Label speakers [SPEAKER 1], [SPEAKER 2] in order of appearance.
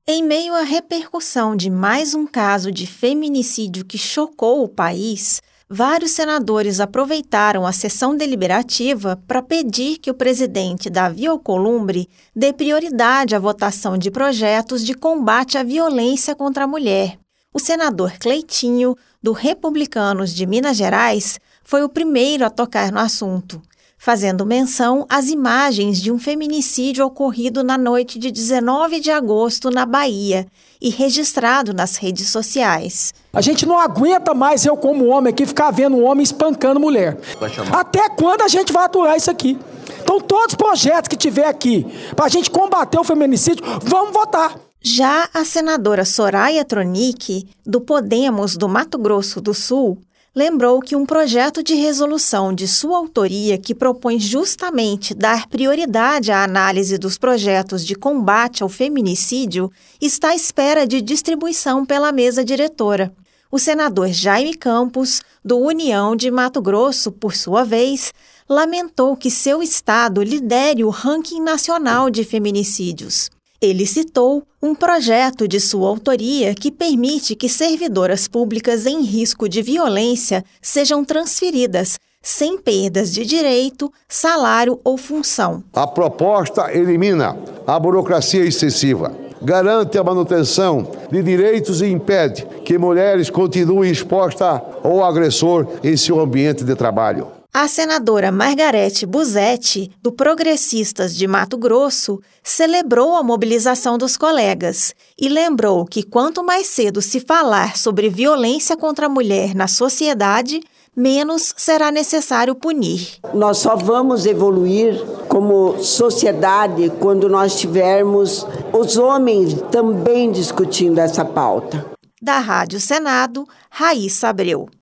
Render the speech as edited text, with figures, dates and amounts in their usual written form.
[SPEAKER 1] Em meio à repercussão de mais um caso de feminicídio que chocou o país, vários senadores aproveitaram a sessão deliberativa para pedir que o presidente Davi Alcolumbre dê prioridade à votação de projetos de combate à violência contra a mulher. O senador Cleitinho, do Republicanos de Minas Gerais, foi o primeiro a tocar no assunto, fazendo menção às imagens de um feminicídio ocorrido na noite de 19 de agosto na Bahia e registrado nas redes sociais.
[SPEAKER 2] A gente não aguenta mais, eu como homem aqui, ficar vendo um homem espancando mulher. Até quando a gente vai aturar isso aqui? Então todos os projetos que tiver aqui para a gente combater o feminicídio, vamos votar.
[SPEAKER 1] Já a senadora Soraya Tronic, do Podemos do Mato Grosso do Sul, lembrou que um projeto de resolução de sua autoria que propõe justamente dar prioridade à análise dos projetos de combate ao feminicídio está à espera de distribuição pela mesa diretora. O senador Jaime Campos, do União de Mato Grosso, por sua vez, lamentou que seu estado lidere o ranking nacional de feminicídios. Ele citou um projeto de sua autoria que permite que servidoras públicas em risco de violência sejam transferidas, sem perdas de direito, salário ou função.
[SPEAKER 3] A proposta elimina a burocracia excessiva, garante a manutenção de direitos e impede que mulheres continuem expostas ao agressor em seu ambiente de trabalho.
[SPEAKER 1] A senadora Margarete Busetti, do Progressistas de Mato Grosso, celebrou a mobilização dos colegas e lembrou que quanto mais cedo se falar sobre violência contra a mulher na sociedade, menos será necessário punir.
[SPEAKER 4] Nós só vamos evoluir como sociedade quando nós tivermos os homens também discutindo essa pauta.
[SPEAKER 1] Da Rádio Senado, Raíssa Abreu.